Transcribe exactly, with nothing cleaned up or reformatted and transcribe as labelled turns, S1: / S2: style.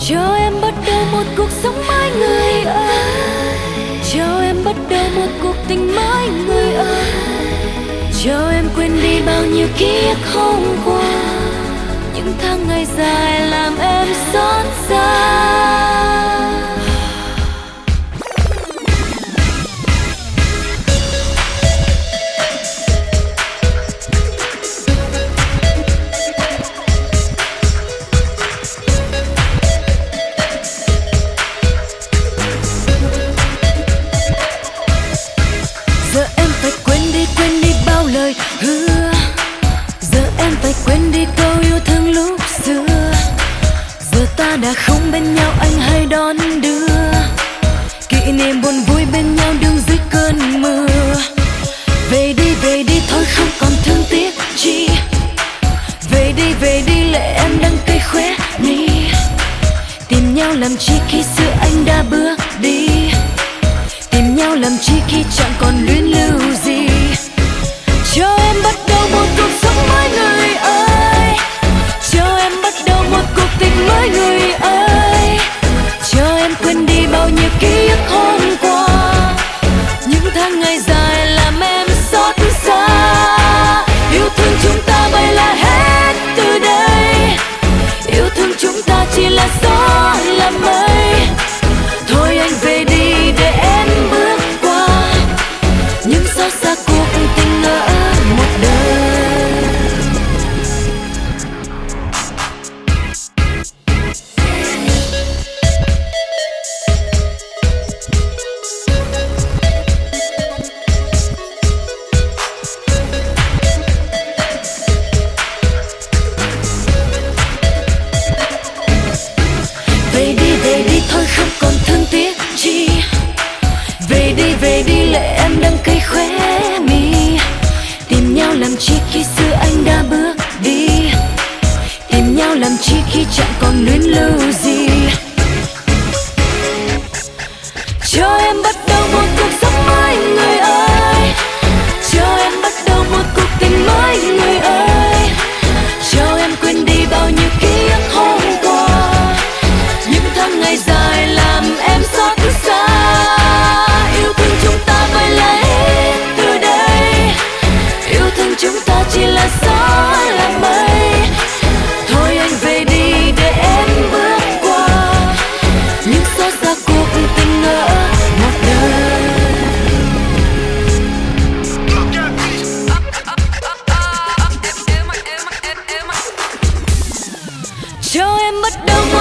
S1: Cho em bắt đầu một cuộc sống mới người ơi. Cho em bắt đầu một cuộc tình mới người ơi. Cho em quên đi bao nhiêu ký ức hôm qua, những tháng ngày dài làm em xót xa. Giờ em phải quên đi, quên đi bao lời hứa. Giờ em phải quên đi câu yêu thương lúc xưa. Giờ ta đã không bên nhau, anh hãy đón đưa kỷ niệm buồn vui bên nhau đứng dưới cơn mưa. Về đi, về đi thôi không còn thương tiếc chi. Về đi, về đi lệ em đắng cay khóe mi. Tìm nhau làm chi khi xưa anh đã bước đi. Tìm nhau làm chi khi chẳng còn luyến lưu gì. Cho em bắt đầu một cuộc sống mới người ơi. Cho em bắt đầu một cuộc tình mới người ơi. Cho em quên đi bao nhiêu ký ức hôm qua, những tháng ngày dài làm em xót xa. Yêu thương chúng ta vậy là hết từ đây. Yêu thương chúng ta chỉ là gió là mây. Thôi anh về đi để em bước qua những xót xa cuộc tình ở một đời. Về đi, về đi thôi không còn thương tiếc chi. Về đi, về đi lệ em đắng cay khóe mi. Tìm nhau làm chi khi xưa anh đã bước đi. Tìm nhau làm chi khi chẳng còn luyến lưu gì. Cho em bắt đầu một cuộc sống mới người ơi. Cho em bắt đầu một cuộc tình mới người ơi. Cho em quên đi bao nhiêu ký ức hôm qua, những tháng ngày dài làm em xót xa. Yêu thương chúng ta phải lấy từ đây. Yêu thương chúng ta chỉ là gió là mây. Thôi anh về đi để em bước qua những xót xa cuộc tình ở một đời. Cho em bắt đầu